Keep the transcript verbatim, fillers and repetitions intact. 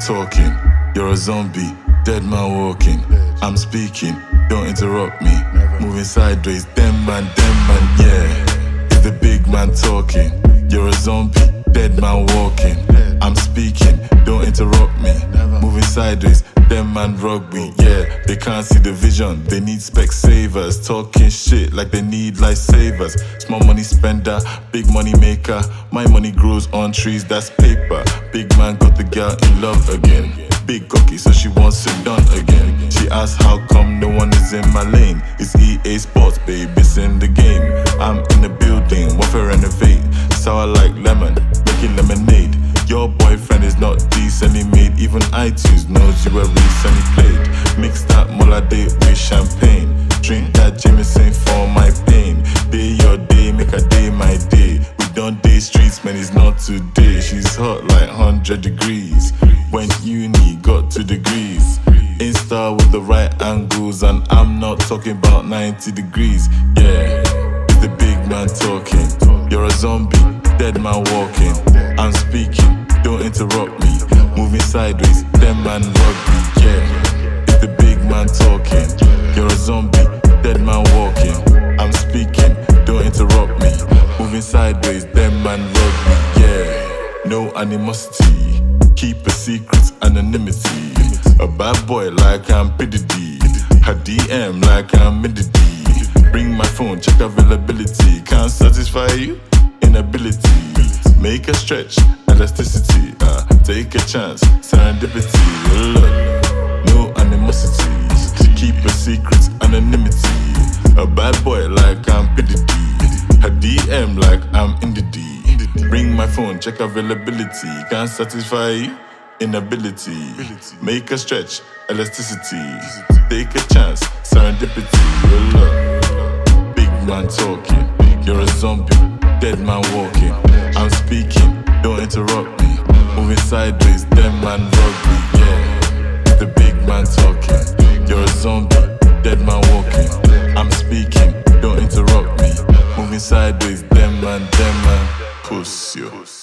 talking, you're a zombie, dead man walking. I'm speaking, don't interrupt me. Moving sideways, them man, them man, yeah. It's the big man talking, you're a zombie, dead man walking. I'm speaking, don't interrupt me. Moving sideways, them man rugby, yeah. They can't see the vision, they need spec savers. Talking shit like they need lifesavers. Small money spender, big money maker. My money grows on trees, that's paper. Big man got the girl in love again. Big cocky, so she wants it done again. She asks how come no one is in my lane. It's E A Sports, babe, it's in the game. I'm in the building, want to renovate. Sour like lemon, making lemonade. Your boyfriend is not decently made. Even iTunes knows you were recently played. Mix that Molade with champagne. Drink that Jameson for my pain. Day your day, make a day my day. We don't day streets, man, it's not today. She's hot like one hundred degrees. Went uni, got two degrees. Insta with the right angles, and I'm not talking about ninety degrees. Yeah, it's the big man talking. You're a zombie, dead man walking. I'm speaking, don't interrupt me. Moving sideways, them man rugby. Yeah, it's the big man talking. You're a zombie, dead man walking. I'm speaking, don't interrupt me. Moving sideways, them man rugby. Yeah, no animosity. Keep a secret, anonymity. A bad boy like I'm P D D. Her D M like I'm in the D. Bring my phone, check availability. Can't satisfy you? Inability. Make a stretch, elasticity. Uh, take a chance, serendipity. Look, no animosity. Keep a secret, anonymity. A bad boy like I'm P D D. Her D M like I'm in the D. Bring my phone, check availability. Can't satisfy you? Inability. Make a stretch, elasticity. Take a chance, serendipity. Look, big man talking. You're a zombie, dead man walking. I'm speaking, don't interrupt me. Moving sideways, them man rugby. Yeah, the big man talking. You're a zombie, dead man walking. I'm speaking, don't interrupt me. Moving sideways, them man, them man. Puss you.